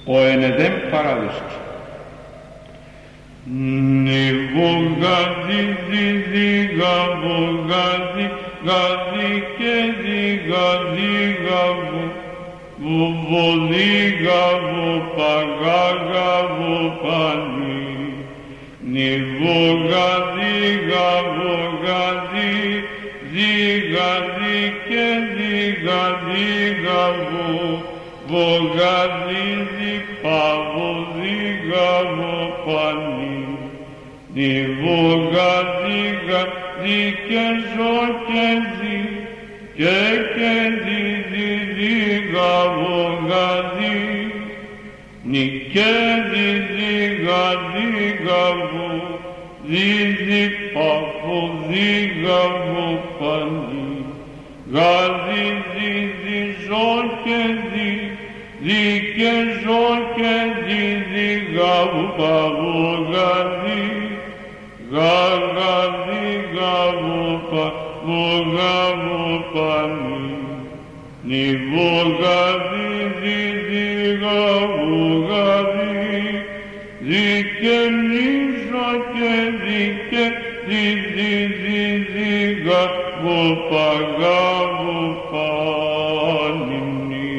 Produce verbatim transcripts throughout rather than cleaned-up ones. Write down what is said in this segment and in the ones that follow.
ο ενεδέμ παράδεισος. Νιβουγάδι, διδίγα, βογάδι, γάδι και διγάδι, γαβου, βουβοδίγα, βοπαγάγα, βοπανί. Νιβουγάδι, γαβογάδι, διγάδι και διγάδι, γαβου, βογάδι, διπαβοδίγα, βοπανί. Νιβουγάδι, γάδι και ζω και δι, και και δι, δι, δι, γαβογάδι, νι και δι, δι, γάδι, γαβου, δι, δι, παφοδί, γαβοπανί. Γάδι, δι, δι, ζω και δι, δι και ζω και δι, δι, γαβου, παβογάδι, γαγαδί, γαβοπα, βογαβοπανί. Νιβουγάδι, δι, δι, γαβογάδι, δι και νίζω και δι και δι, δι, δι, δι, γαβοπαγαβοπανί.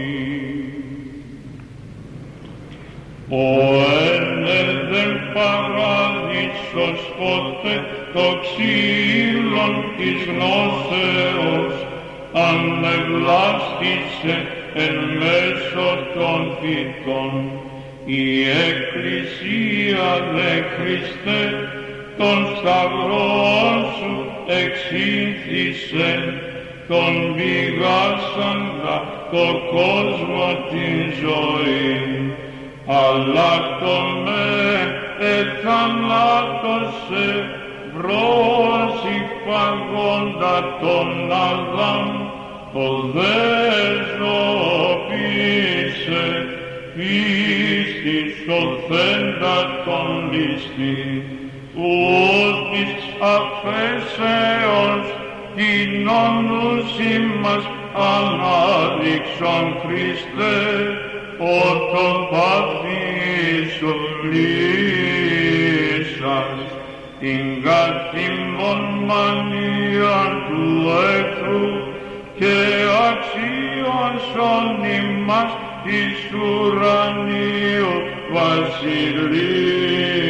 Ο ενεδέμ παράδεισος ποτέ το ξύλον της γνώσεως ανεβλάστησε εν μέσω των φυτών. Η Εκκλησία δε Χριστέ τον σταυρό σου εξήνθησε, τον πηγάσαντα το κόσμο την ζωή. Αλλά το με εθανάτωσε βρός υπαγόντα τον Αδάμ, το δε ζωοποίησε πίστη σωθέντα τον ληστή. Ούτης αφέσεως την όνουση μας ανάδειξον Χριστέ, ότον παθήσου πλήσας την κατήμον μανίαν του εχθρού και αξίωσον ημάς εις ουρανίου βασιλείου.